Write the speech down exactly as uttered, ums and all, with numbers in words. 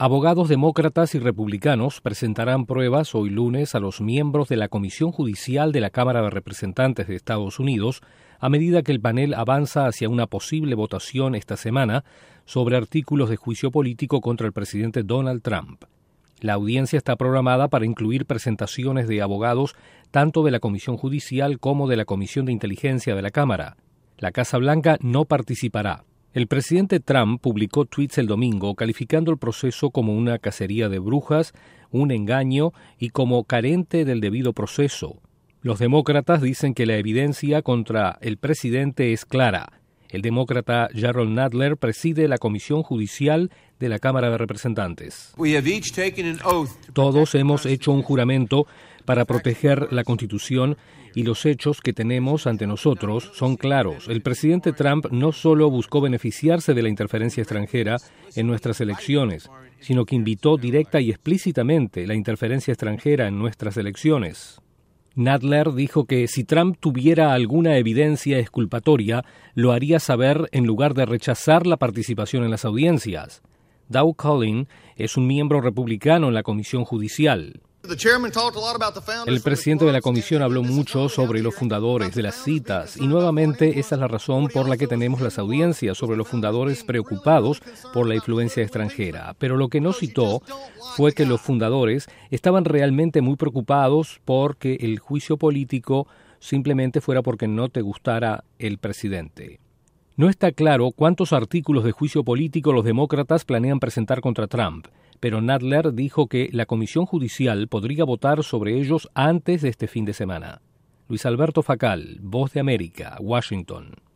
Abogados demócratas y republicanos presentarán pruebas hoy lunes a los miembros de la Comisión Judicial de la Cámara de Representantes de Estados Unidos a medida que el panel avanza hacia una posible votación esta semana sobre artículos de juicio político contra el presidente Donald Trump. La audiencia está programada para incluir presentaciones de abogados tanto de la Comisión Judicial como de la Comisión de Inteligencia de la Cámara. La Casa Blanca no participará. El presidente Trump publicó tweets el domingo calificando el proceso como una cacería de brujas, un engaño y como carente del debido proceso. Los demócratas dicen que la evidencia contra el presidente es clara. El demócrata Jerrold Nadler preside la Comisión Judicial de la Cámara de Representantes. Todos hemos hecho un juramento para proteger la Constitución y los hechos que tenemos ante nosotros son claros. El presidente Trump no solo buscó beneficiarse de la interferencia extranjera en nuestras elecciones, sino que invitó directa y explícitamente la interferencia extranjera en nuestras elecciones. Nadler dijo que si Trump tuviera alguna evidencia exculpatoria, lo haría saber en lugar de rechazar la participación en las audiencias. Doug Collin es un miembro republicano en la Comisión Judicial. El presidente de la comisión habló mucho sobre los fundadores de las citas y nuevamente esa es la razón por la que tenemos las audiencias sobre los fundadores preocupados por la influencia extranjera. Pero lo que no citó fue que los fundadores estaban realmente muy preocupados porque el juicio político simplemente fuera porque no te gustara el presidente. No está claro cuántos artículos de juicio político los demócratas planean presentar contra Trump, pero Nadler dijo que la Comisión Judicial podría votar sobre ellos antes de este fin de semana. Luis Alberto Facal, Voz de América, Washington.